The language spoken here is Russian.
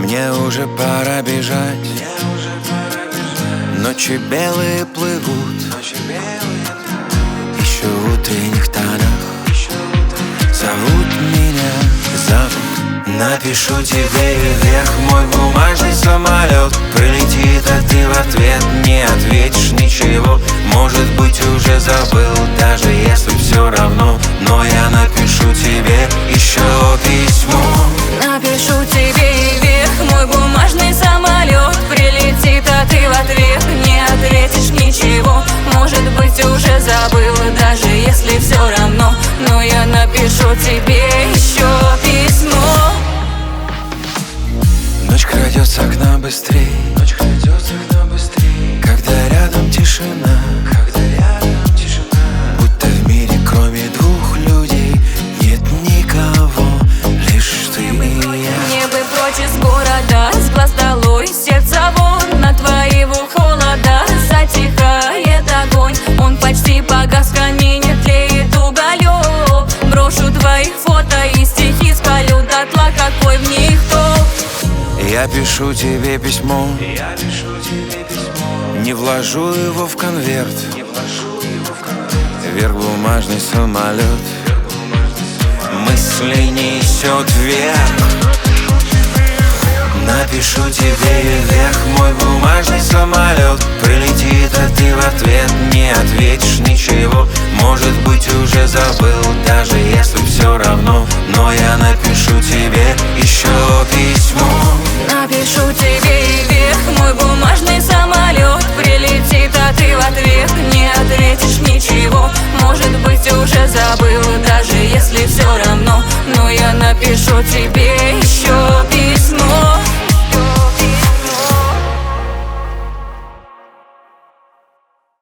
Мне уже пора бежать, ночи белые плывут, еще в утренних тонах зовут меня, зовут. Напишу тебе вверх мой бумажный самолет. Прилетит, а ты в ответ не ответишь ничего. Может быть, уже забыл, даже если все равно. Но я напишу тебе еще письмо. Напишу тебе вверх мой бумажный самолет. Прилетит, а ты в ответ не ответишь ничего. Может быть, уже забыл, даже если все равно. Но я напишу тебе еще письмо. Ночь крадется к нам быстрей, когда рядом тишина, будто в мире кроме двух людей нет никого, лишь ты и я. Мне бы прочь из города, с глаз долой, сердце вон, на твоего холода затихает огонь. Он почти погас, в камине тлеет уголек. Брошу твои фото и стихи, спалю дотла, какой в них толк. Я пишу тебе письмо, не вложу его в конверт. Вверх бумажный самолет, мысли несет вверх. Напишу тебе вверх мой бумажный самолет. Прилетит, а ты в ответ не ответишь ничего. Может быть, уже забыл, даже если все равно. Но я напишу тебе еще письмо. Напишу тебе вверх мой бумажный самолет. Прилетит, а ты в ответ не ответишь ничего. Может быть, уже забыл, даже если все равно. Но я напишу тебе еще